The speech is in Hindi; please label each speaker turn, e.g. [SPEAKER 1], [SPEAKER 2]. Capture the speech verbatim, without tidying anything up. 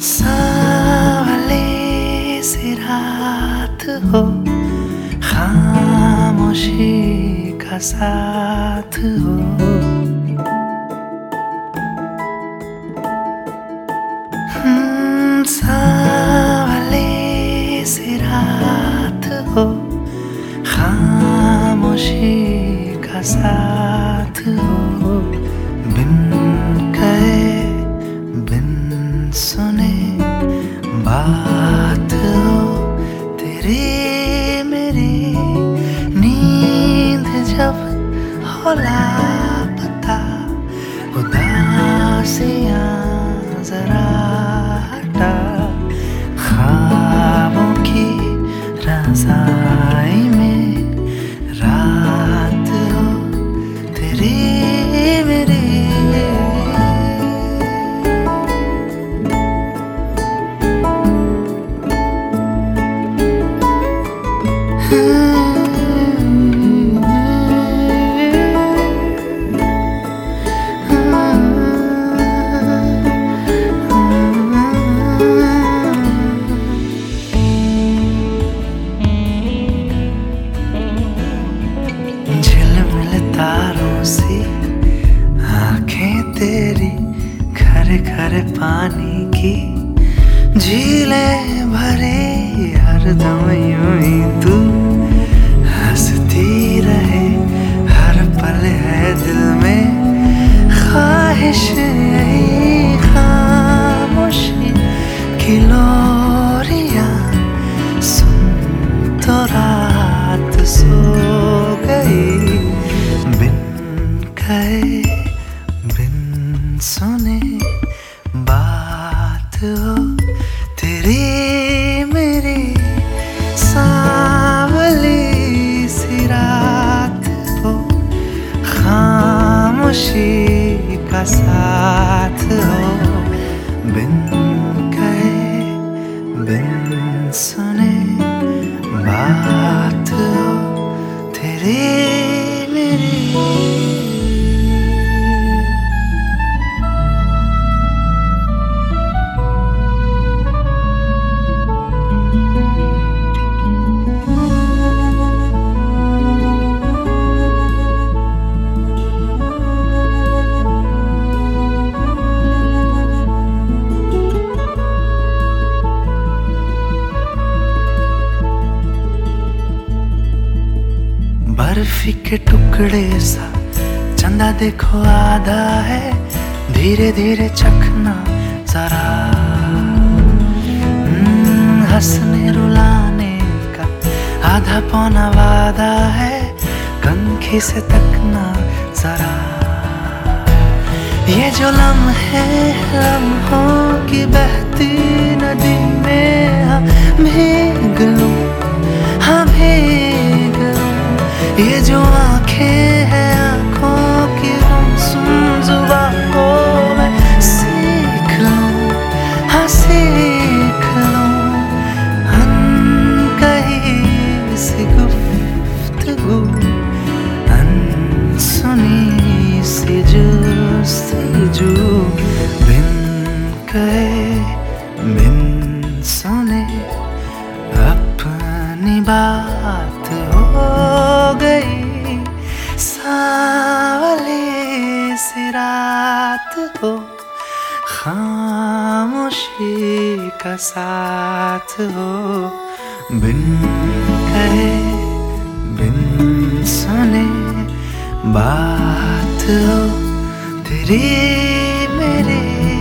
[SPEAKER 1] सावले सी रात हो, खामोशी का साथ हो। हम्म, सावले सी रात हो, खामोशी का साथ हो। बिन कहे बिन सुने बात हो तेरी मेरी। नींद जब हो लापता, उदासियां जरा हटा। ख्वाबों की रज़ाई में रात हो तेरी मेरी। तारों सी आंखें तेरी, खरे खरे पानी की झीलें भरे। हरदम यूं ही तू हंसती रहे, हर पल है दिल में ख्वाहिश यही। खामोशी की लोरियां सुन तो रात सो गई। बिन कहे बिन सुने बात हो तेरी मेरी। सावली सी रात हो, खामोशी का साथ हो। बिन कहे बिन सुने बात हो तेरी मेरी। बर्फी के टुकड़े सा चंदा देखो आधा है, धीरे धीरे चखना जरा। हंसने रुलाने का आधा पौना वादा है, कनखी से तकना जरा। ये जो लम्हे लम्हों की बहती नदी में हम भीग लूं, हम भीग लूं। ये जो आंखें हैं आंखों की गुमसुम जुबां को मैं सीख लूं, हाँ सीख लूं। अनकही सी गुफ्तगू, अनसुनी सी जुस्तजू। बिन कहे बिन सुने अपनी बात हो गई। सावले सी रात हो, खामोशी का साथ हो। बिन कहे बिन सुने बात हो तेरी मेरी।